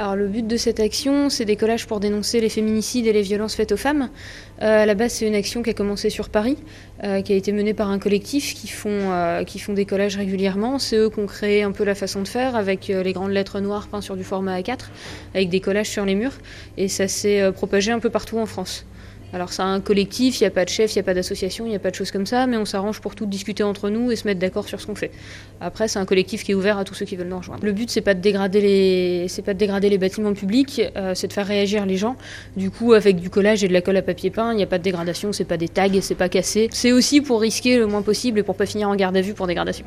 Alors le but de cette action, c'est des collages pour dénoncer les féminicides et les violences faites aux femmes. À la base, c'est une action qui a commencé sur Paris, qui a été menée par un collectif qui font des collages régulièrement. C'est eux qui ont créé un peu la façon de faire, avec les grandes lettres noires peintes sur du format A4, avec des collages sur les murs. Et ça s'est propagé un peu partout en France. Alors c'est un collectif, il n'y a pas de chef, il n'y a pas d'association, il n'y a pas de choses comme ça, mais on s'arrange pour tout discuter entre nous et se mettre d'accord sur ce qu'on fait. Après, c'est un collectif qui est ouvert à tous ceux qui veulent nous rejoindre. Le but, c'est pas de dégrader les bâtiments publics, c'est de faire réagir les gens. Du coup, avec du collage et de la colle à papier peint, il n'y a pas de dégradation, c'est pas des tags, c'est pas cassé. C'est aussi pour risquer le moins possible et pour pas finir en garde à vue pour dégradation.